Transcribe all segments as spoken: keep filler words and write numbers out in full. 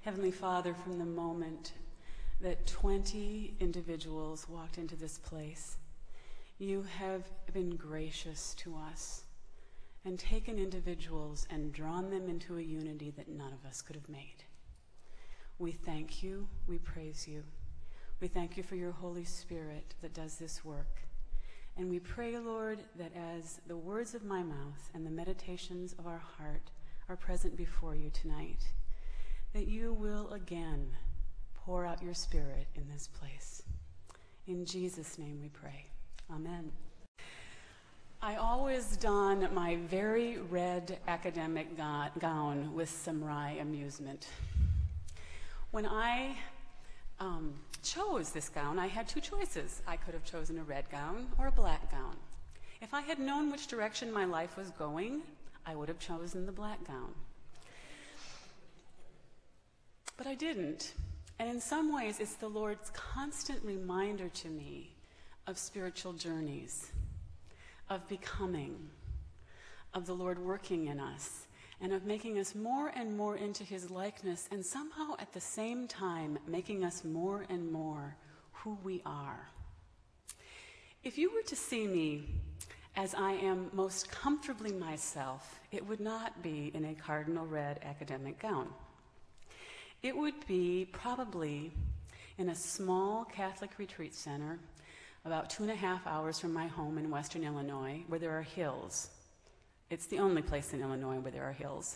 Heavenly Father, from the moment that twenty individuals walked into this place, you have been gracious to us and taken individuals and drawn them into a unity that none of us could have made. We thank you, we praise you. We thank you for your Holy Spirit that does this work. And we pray, Lord, that as the words of my mouth and the meditations of our heart are present before you tonight, that you will again pour out your Spirit in this place. In Jesus' name we pray. Amen. I always don my very red academic ga- gown with some wry amusement. When I um, chose this gown, I had two choices. I could have chosen a red gown or a black gown. If I had known which direction my life was going, I would have chosen the black gown. But I didn't. And in some ways, it's the Lord's constant reminder to me of spiritual journeys, of becoming, of the Lord working in us, and of making us more and more into his likeness, and somehow at the same time making us more and more who we are. If you were to see me as I am most comfortably myself, it would not be in a cardinal red academic gown. It would be probably in a small Catholic retreat center about two and a half hours from my home in western Illinois, where there are hills. It's the only place in Illinois where there are hills.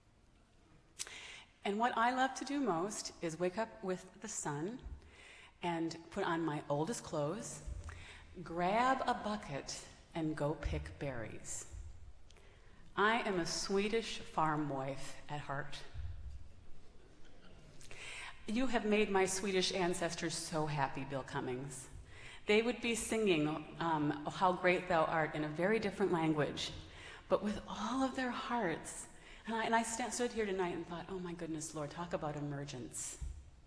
And what I love to do most is wake up with the sun and put on my oldest clothes, grab a bucket, and go pick berries. I am a Swedish farm wife at heart. You have made my Swedish ancestors so happy, Bill Cummings. They would be singing um, oh, How Great Thou Art in a very different language, but with all of their hearts. And I, and I st- stood here tonight and thought, oh my goodness, Lord, talk about emergence.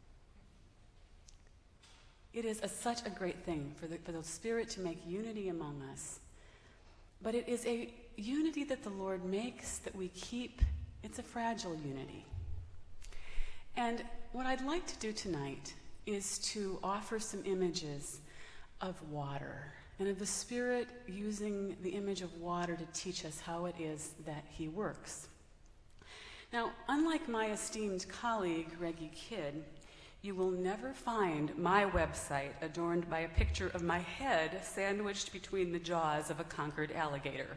It is a, such a great thing for the, for the Spirit to make unity among us. But it is a unity that the Lord makes that we keep. It's a fragile unity. And what I'd like to do tonight is to offer some images of water and of the Spirit using the image of water to teach us how it is that he works. Now, unlike my esteemed colleague, Reggie Kidd, you will never find my website adorned by a picture of my head sandwiched between the jaws of a conquered alligator.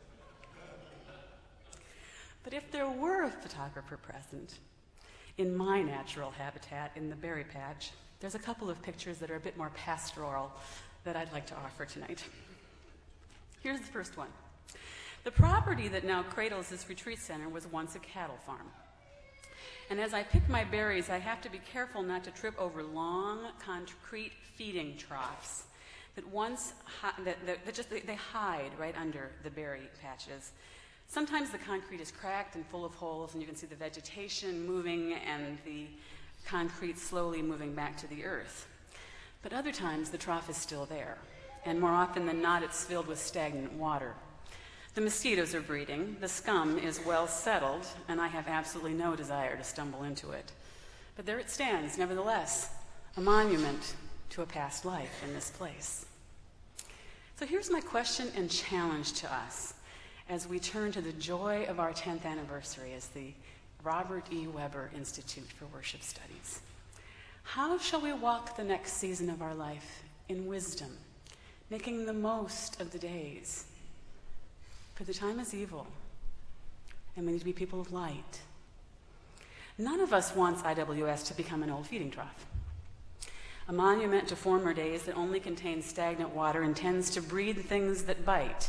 But if there were a photographer present, in my natural habitat, in the berry patch, there's a couple of pictures that are a bit more pastoral that I'd like to offer tonight. Here's the first one. The property that now cradles this retreat center was once a cattle farm. And as I pick my berries, I have to be careful not to trip over long concrete feeding troughs that once hi- that, that, that just they, they hide right under the berry patches. Sometimes the concrete is cracked and full of holes, and you can see the vegetation moving and the concrete slowly moving back to the earth. But other times, the trough is still there, and more often than not, it's filled with stagnant water. The mosquitoes are breeding, the scum is well settled, and I have absolutely no desire to stumble into it. But there it stands, nevertheless, a monument to a past life in this place. So here's my question and challenge to us as we turn to the joy of our tenth anniversary as the Robert E. Weber Institute for Worship Studies. How shall we walk the next season of our life in wisdom, making the most of the days? For the time is evil, and we need to be people of light. None of us wants I W S to become an old feeding trough, a monument to former days that only contains stagnant water and tends to breed things that bite.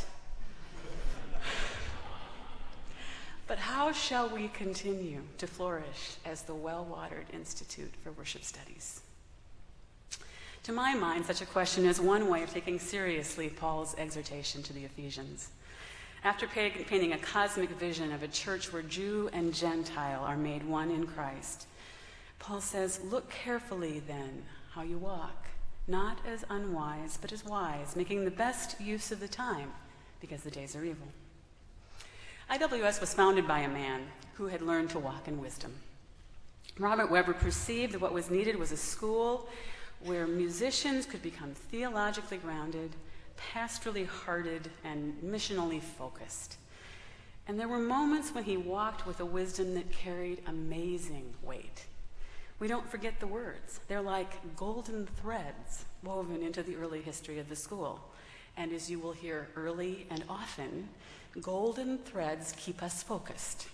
But how shall we continue to flourish as the well-watered Institute for Worship Studies? To my mind, such a question is one way of taking seriously Paul's exhortation to the Ephesians. After painting a cosmic vision of a church where Jew and Gentile are made one in Christ, Paul says, look carefully then how you walk, not as unwise, but as wise, making the best use of the time, because the days are evil. I W S was founded by a man who had learned to walk in wisdom. Robert Webber perceived that what was needed was a school where musicians could become theologically grounded, pastorally hearted, and missionally focused. And there were moments when he walked with a wisdom that carried amazing weight. We don't forget the words. They're like golden threads woven into the early history of the school. And as you will hear early and often, golden threads keep us focused.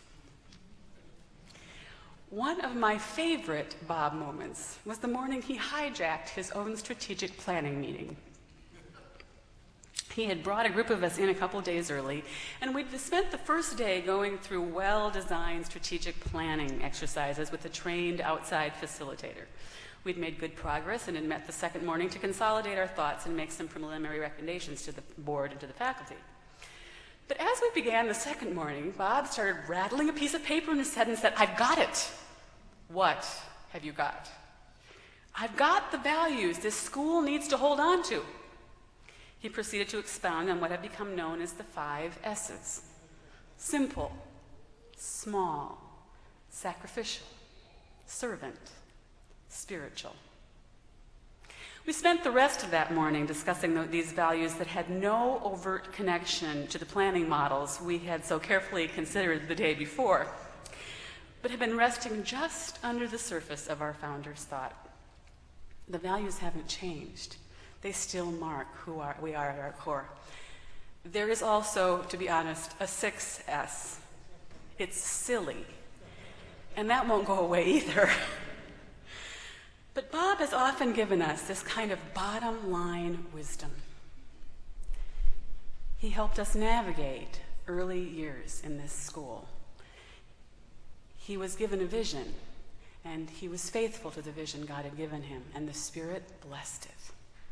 One of my favorite Bob moments was the morning he hijacked his own strategic planning meeting. He had brought a group of us in a couple days early, and we'd spent the first day going through well-designed strategic planning exercises with a trained outside facilitator. We'd made good progress and had met the second morning to consolidate our thoughts and make some preliminary recommendations to the board and to the faculty. But as we began the second morning, Bob started rattling a piece of paper in his head and said, "I've got it." "What have you got?" "I've got the values this school needs to hold on to." He proceeded to expound on what had become known as the five S's. Simple, small, sacrificial, servant, spiritual. We spent the rest of that morning discussing th- these values that had no overt connection to the planning models we had so carefully considered the day before, but had been resting just under the surface of our founder's thought. The values haven't changed. They still mark who are, we are at our core. There is also, to be honest, a sixth S. It's silly. And that won't go away either. But Bob has often given us this kind of bottom line wisdom. He helped us navigate early years in this school. He was given a vision, and he was faithful to the vision God had given him, and the Spirit blessed it.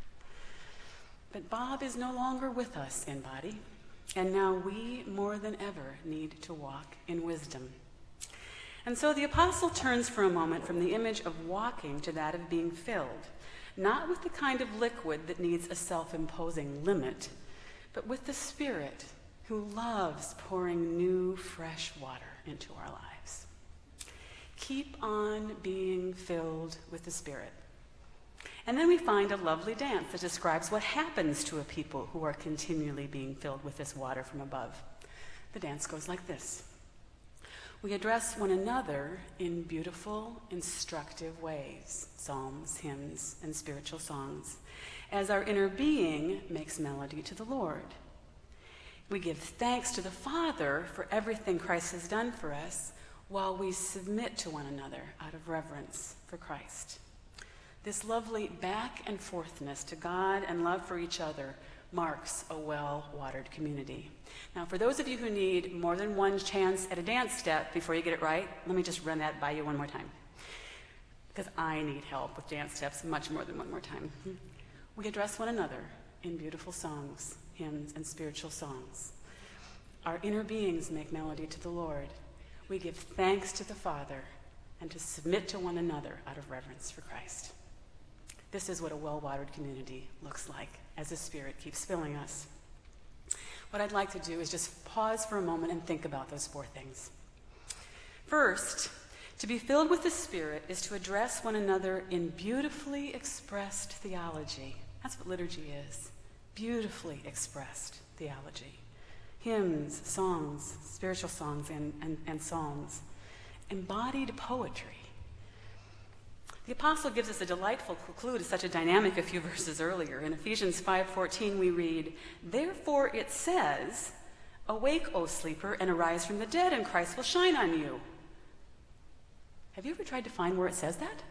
But Bob is no longer with us in body, and now we, more than ever, need to walk in wisdom. And so the apostle turns for a moment from the image of walking to that of being filled, not with the kind of liquid that needs a self-imposing limit, but with the Spirit who loves pouring new, fresh water into our lives. Keep on being filled with the Spirit. And then we find a lovely dance that describes what happens to a people who are continually being filled with this water from above. The dance goes like this. We address one another in beautiful, instructive ways, psalms, hymns, and spiritual songs, as our inner being makes melody to the Lord. We give thanks to the Father for everything Christ has done for us, while we submit to one another out of reverence for Christ. This lovely back and forthness to God and love for each other marks a well-watered community. Now, for those of you who need more than one chance at a dance step before you get it right, let me just run that by you one more time, because I need help with dance steps much more than one more time. We address one another in beautiful songs, hymns, and spiritual songs. Our inner beings make melody to the Lord. We give thanks to the Father and to submit to one another out of reverence for Christ. This is what a well-watered community looks like as the Spirit keeps filling us. What I'd like to do is just pause for a moment and think about those four things. First, to be filled with the Spirit is to address one another in beautifully expressed theology. That's what liturgy is, beautifully expressed theology. Hymns, songs, spiritual songs, and, and, and psalms. Embodied poetry. The apostle gives us a delightful clue to such a dynamic a few verses earlier. In Ephesians five fourteen we read, "Therefore it says, 'Awake, O sleeper, and arise from the dead, and Christ will shine on you.'" Have you ever tried to find where it says that?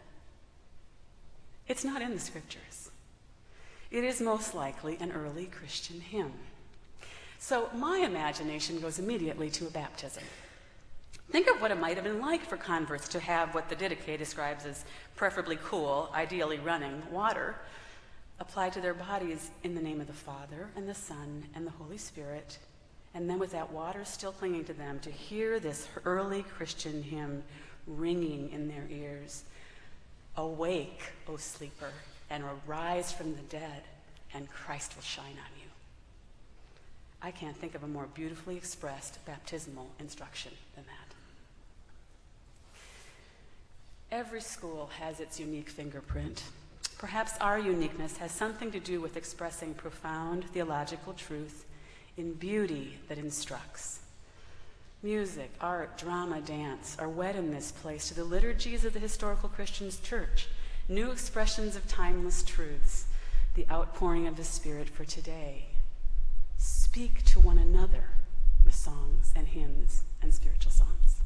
It's not in the scriptures. It is most likely an early Christian hymn. So my imagination goes immediately to a baptism. Think of what it might have been like for converts to have what the Didache describes as preferably cool, ideally running, water applied to their bodies in the name of the Father and the Son and the Holy Spirit, and then with that water still clinging to them, to hear this early Christian hymn ringing in their ears. "Awake, O sleeper, and arise from the dead, and Christ will shine on you." I can't think of a more beautifully expressed baptismal instruction than that. Every school has its unique fingerprint. Perhaps our uniqueness has something to do with expressing profound theological truth in beauty that instructs. Music, art, drama, dance are wed in this place to the liturgies of the historical Christian church, new expressions of timeless truths, the outpouring of the Spirit for today. Speak to one another with songs and hymns and spiritual songs.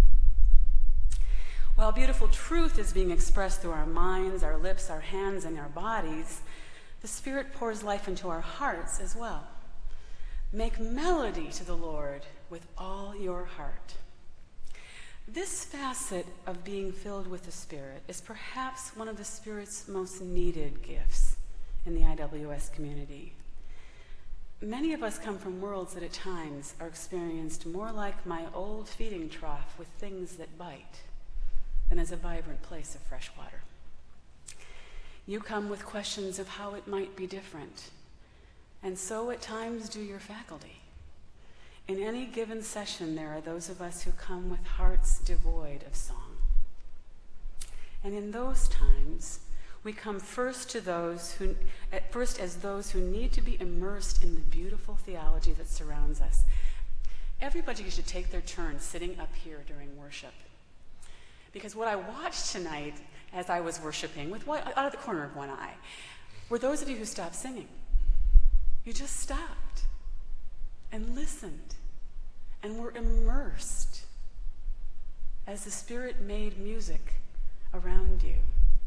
While beautiful truth is being expressed through our minds, our lips, our hands, and our bodies, the Spirit pours life into our hearts as well. Make melody to the Lord with all your heart. This facet of being filled with the Spirit is perhaps one of the Spirit's most needed gifts in the I W S community. Many of us come from worlds that at times are experienced more like my old feeding trough with things that bite than as a vibrant place of fresh water. You come with questions of how it might be different, and so at times do your faculty. In any given session, there are those of us who come with hearts devoid of song. And in those times, we come first to those who, at first as those who need to be immersed in the beautiful theology that surrounds us. Everybody should take their turn sitting up here during worship. Because what I watched tonight as I was worshiping, with what, out of the corner of one eye, were those of you who stopped singing. You just stopped and listened and were immersed as the Spirit made music around you.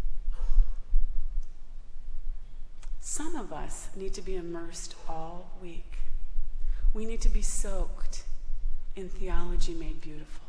Some of us need to be immersed all week. We need to be soaked in theology made beautiful,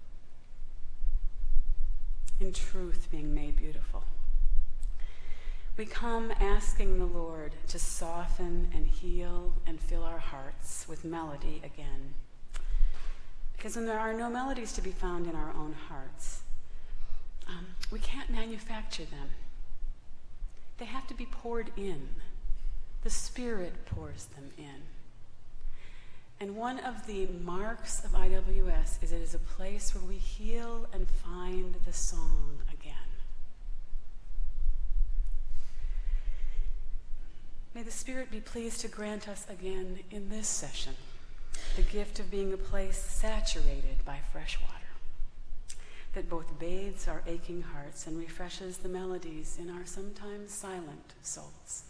in truth being made beautiful. We come asking the Lord to soften and heal and fill our hearts with melody again. Because when there are no melodies to be found in our own hearts, um, we can't manufacture them. They have to be poured in. The Spirit pours them in. And one of the marks of I W S is it is a place where we heal and find the song again. May the Spirit be pleased to grant us again in this session the gift of being a place saturated by fresh water, that both bathes our aching hearts and refreshes the melodies in our sometimes silent souls.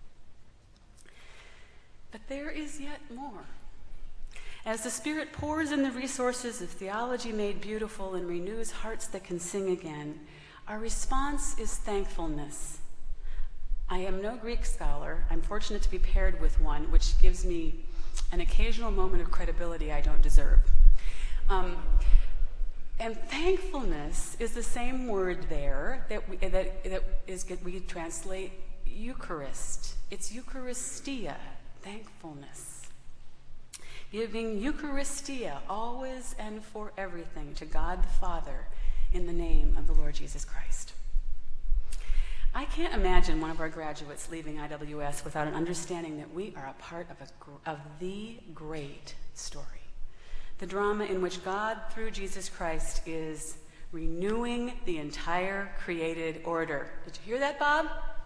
But there is yet more. As the Spirit pours in the resources of theology made beautiful and renews hearts that can sing again, our response is thankfulness. I am no Greek scholar. I'm fortunate to be paired with one, which gives me an occasional moment of credibility I don't deserve. Um, and thankfulness is the same word there that we, that, that is, we translate Eucharist. It's Eucharistia, thankfulness. Giving Eucharistia always and for everything to God the Father in the name of the Lord Jesus Christ. I can't imagine one of our graduates leaving I W S without an understanding that we are a part of, a, of the great story. The drama in which God, through Jesus Christ, is renewing the entire created order. Did you hear that, Bob?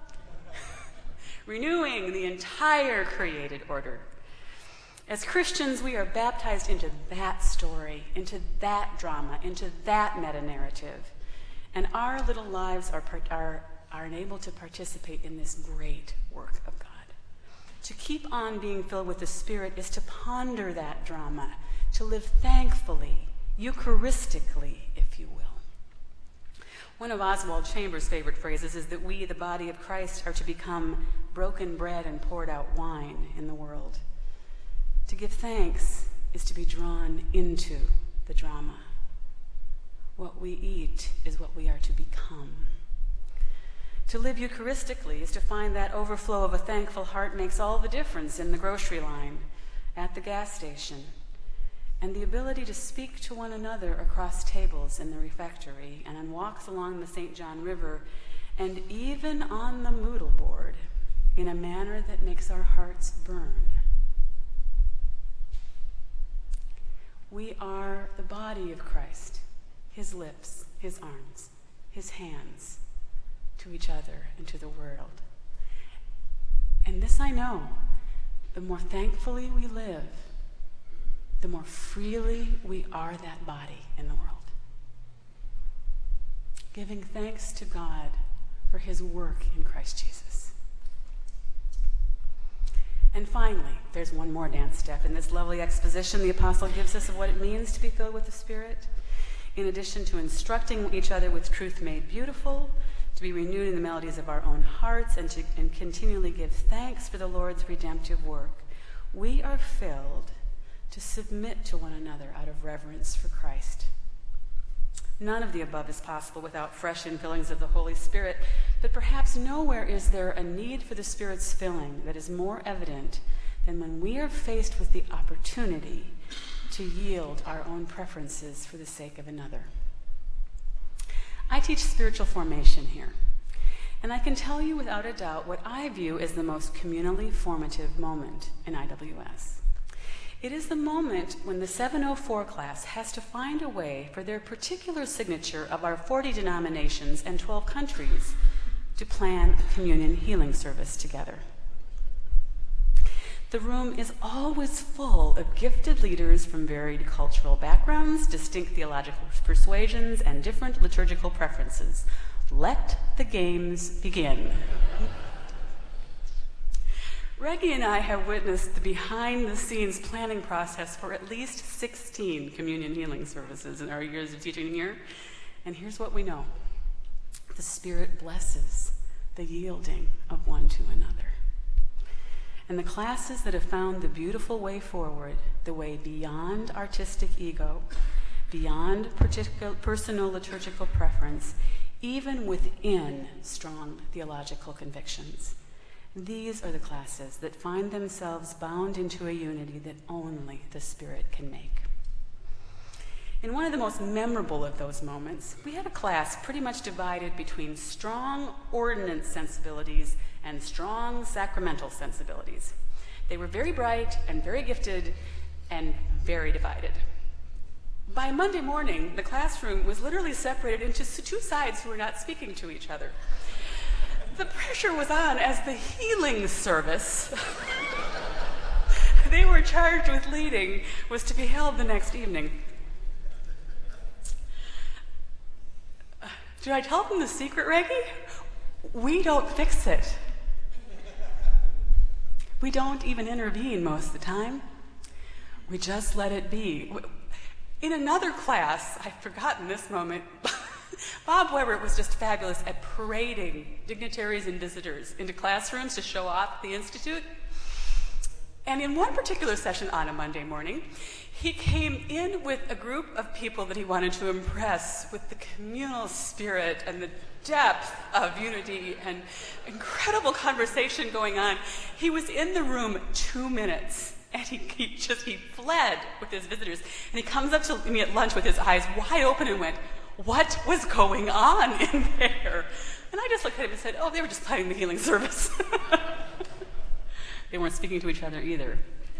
Renewing the entire created order. As Christians, we are baptized into that story, into that drama, into that meta-narrative. And our little lives are, are, are enabled to participate in this great work of God. To keep on being filled with the Spirit is to ponder that drama, to live thankfully, Eucharistically, if you will. One of Oswald Chambers' favorite phrases is that we, the body of Christ, are to become broken bread and poured out wine in the world. To give thanks is to be drawn into the drama. What we eat is what we are to become. To live Eucharistically is to find that overflow of a thankful heart makes all the difference in the grocery line, at the gas station, and the ability to speak to one another across tables in the refectory and on walks along the Saint John River, and even on the Moodle board in a manner that makes our hearts burn. We are the body of Christ, his lips, his arms, his hands to each other and to the world. And this I know, the more thankfully we live, the more freely we are that body in the world. Giving thanks to God for his work in Christ Jesus. And finally, there's one more dance step in this lovely exposition the apostle gives us of what it means to be filled with the Spirit. In addition to instructing each other with truth made beautiful, to be renewed in the melodies of our own hearts, and to and continually give thanks for the Lord's redemptive work, we are filled to submit to one another out of reverence for Christ. None of the above is possible without fresh infillings of the Holy Spirit, but perhaps nowhere is there a need for the Spirit's filling that is more evident than when we are faced with the opportunity to yield our own preferences for the sake of another. I teach spiritual formation here, and I can tell you without a doubt what I view as the most communally formative moment in I W S. It is the moment when the seven oh four class has to find a way for their particular signature of our forty denominations and twelve countries to plan a communion healing service together. The room is always full of gifted leaders from varied cultural backgrounds, distinct theological persuasions, and different liturgical preferences. Let the games begin. Reggie and I have witnessed the behind-the-scenes planning process for at least sixteen communion healing services in our years of teaching here, and here's what we know. The Spirit blesses the yielding of one to another. And the classes that have found the beautiful way forward, the way beyond artistic ego, beyond particular personal liturgical preference, even within strong theological convictions, these are the classes that find themselves bound into a unity that only the Spirit can make. In one of the most memorable of those moments, we had a class pretty much divided between strong ordinance sensibilities and strong sacramental sensibilities. They were very bright and very gifted and very divided. By Monday morning, the classroom was literally separated into two sides who were not speaking to each other. The pressure was on as the healing service they were charged with leading was to be held the next evening. Did I tell them the secret, Reggie? We don't fix it. We don't even intervene most of the time. We just let it be. In another class, I've forgotten this moment, Bob Weber was just fabulous at parading dignitaries and visitors into classrooms to show off the Institute. And in one particular session on a Monday morning, he came in with a group of people that he wanted to impress with the communal spirit and the depth of unity and incredible conversation going on. He was in the room two minutes, and he, he just, he fled with his visitors. And he comes up to me at lunch with his eyes wide open and went, "What was going on in there?" And I just looked at him and said, "Oh, they were just planning the healing service." They weren't speaking to each other either.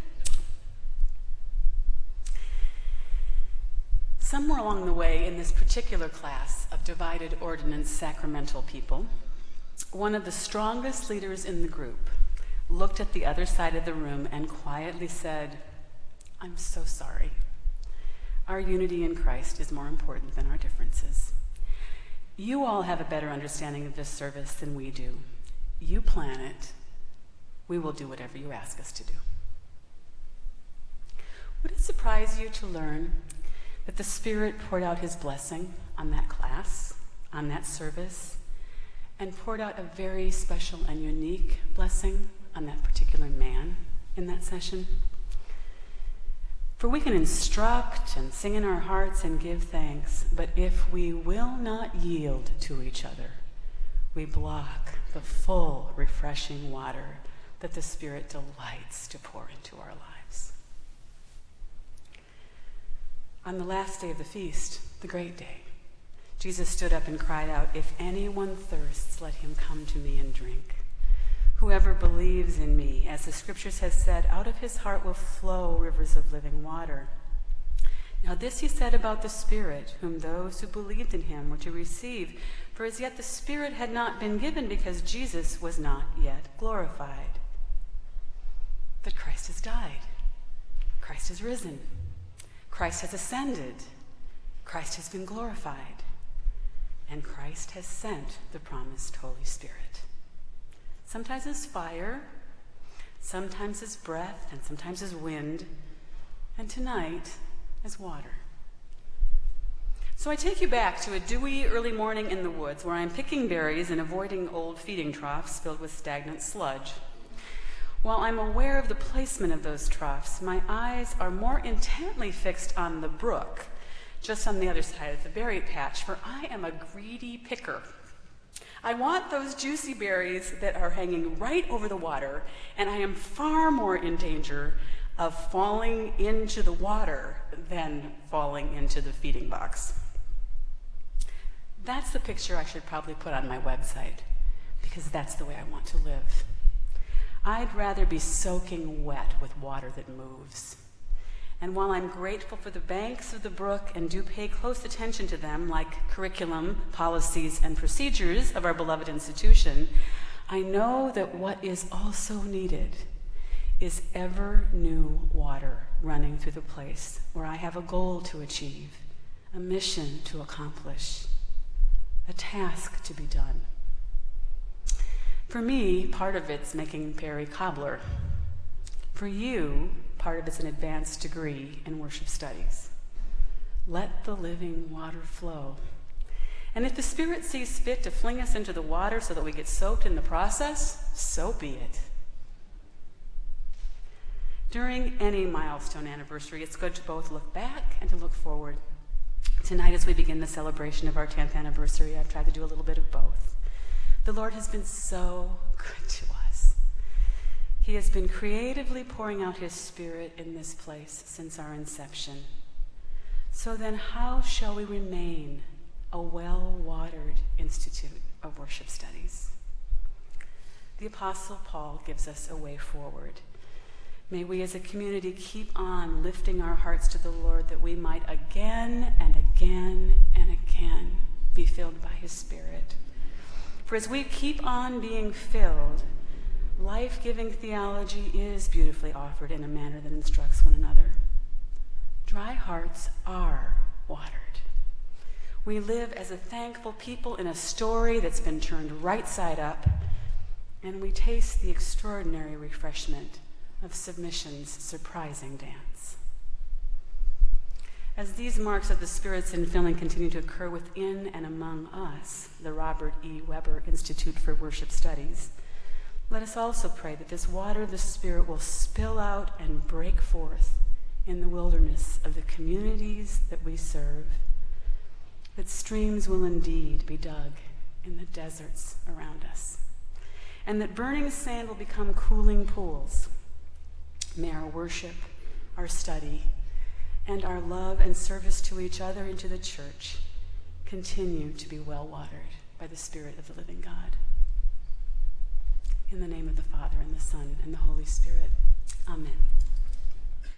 Somewhere along the way in this particular class of divided ordinance sacramental people, one of the strongest leaders in the group looked at the other side of the room and quietly said, "I'm so sorry. Our unity in Christ is more important than our differences. You all have a better understanding of this service than we do. You plan it. We will do whatever you ask us to do." Would it surprise you to learn that the Spirit poured out his blessing on that class, on that service, and poured out a very special and unique blessing on that particular man in that session? For we can instruct and sing in our hearts and give thanks, but if we will not yield to each other, we block the full, refreshing water that the Spirit delights to pour into our lives. On the last day of the feast, the great day, Jesus stood up and cried out, "If anyone thirsts, let him come to me and drink. Whoever believes in me, as the scriptures have said, out of his heart will flow rivers of living water." Now this he said about the Spirit, whom those who believed in him were to receive, for as yet the Spirit had not been given because Jesus was not yet glorified. But Christ has died. Christ has risen. Christ has ascended. Christ has been glorified. And Christ has sent the promised Holy Spirit. Sometimes as fire, sometimes as breath, and sometimes as wind, and tonight as water. So I take you back to a dewy early morning in the woods where I'm picking berries and avoiding old feeding troughs filled with stagnant sludge. While I'm aware of the placement of those troughs, my eyes are more intently fixed on the brook, just on the other side of the berry patch, for I am a greedy picker. I want those juicy berries that are hanging right over the water, and I am far more in danger of falling into the water than falling into the feeding box. That's the picture I should probably put on my website, because that's the way I want to live. I'd rather be soaking wet with water that moves. And while I'm grateful for the banks of the brook and do pay close attention to them, like curriculum, policies, and procedures of our beloved institution, I know that what is also needed is ever new water running through the place where I have a goal to achieve, a mission to accomplish, a task to be done. For me, part of it's making Perry cobbler. For you, part of it's an advanced degree in worship studies. Let the living water flow. And if the Spirit sees fit to fling us into the water so that we get soaked in the process, so be it. During any milestone anniversary, it's good to both look back and to look forward. Tonight, as we begin the celebration of our tenth anniversary, I've tried to do a little bit of both. The Lord has been so good to us. He has been creatively pouring out his Spirit in this place since our inception. So then, how shall we remain a well-watered institute of worship studies? The Apostle Paul gives us a way forward. May we as a community keep on lifting our hearts to the Lord that we might again and again and again be filled by his Spirit. For as we keep on being filled, life-giving theology is beautifully offered in a manner that instructs one another. Dry hearts are watered. We live as a thankful people in a story that's been turned right side up, and we taste the extraordinary refreshment of submission's surprising dance. As these marks of the Spirit's infilling continue to occur within and among us, the Robert E. Weber Institute for Worship Studies, let us also pray that this water of the Spirit will spill out and break forth in the wilderness of the communities that we serve, that streams will indeed be dug in the deserts around us, and that burning sand will become cooling pools. May our worship, our study, and our love and service to each other and to the church continue to be well-watered by the Spirit of the living God. In the name of the Father, and the Son, and the Holy Spirit. Amen.